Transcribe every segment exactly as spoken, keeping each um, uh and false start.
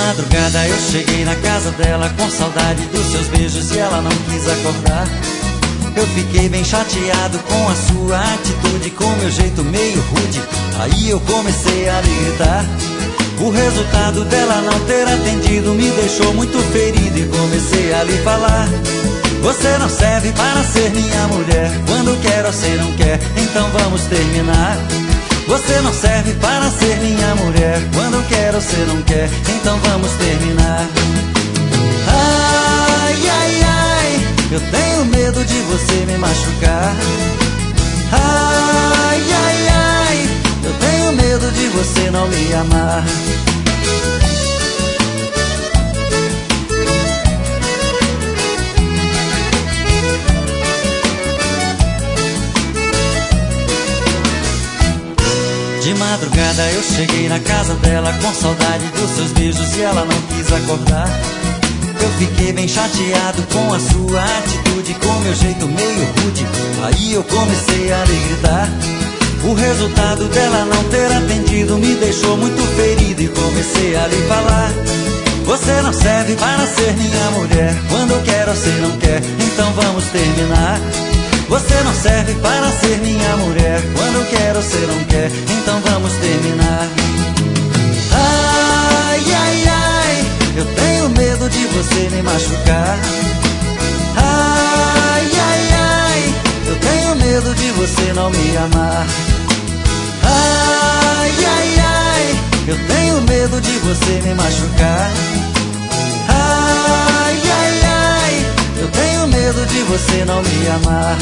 madrugada eu cheguei na casa dela com saudade dos seus beijos e ela não quis acordar. Eu fiquei bem chateado com a sua atitude, com meu jeito meio rude. Aí eu comecei a lhe gritar. O resultado dela não ter atendido me deixou muito ferido e comecei a lhe falar: você não serve para ser minha mulher. Quando quer você não quer, então vamos terminar. Você não serve para ser minha mulher. Quando quer você não quer, então vamos terminar. Ai, ai, ai, eu tenho medo de você me machucar. Ai, ai, ai, eu tenho medo de você não me amar. De madrugada eu cheguei na casa dela com saudade dos seus beijos e ela não quis acordar. Eu fiquei bem chateado com a sua atitude, com meu jeito meio rude. Aí eu comecei a lhe gritar. O resultado dela não ter atendido me deixou muito ferido e comecei a lhe falar: você não serve para ser minha mulher. Quando eu quero você não quer, então vamos terminar. Você não serve para ser minha mulher. Quando eu quero você não quer, então vamos terminar. Ai, ai, ai, eu tenho medo de você me machucar. Ai, ai, ai, eu tenho medo de você não me amar. Ai, ai, ai, eu tenho medo de você me machucar. Ai, ai, ai, eu tenho medo de você não me amar.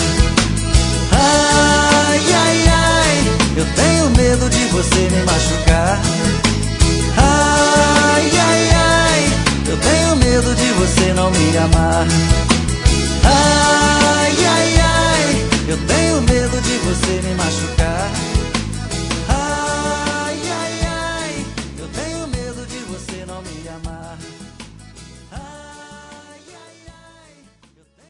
Ai, ai, ai, eu tenho medo de você me machucar. Ai, ai, ai, eu tenho medo de você não me amar. Ai, ai, ai, eu tenho medo de você me machucar.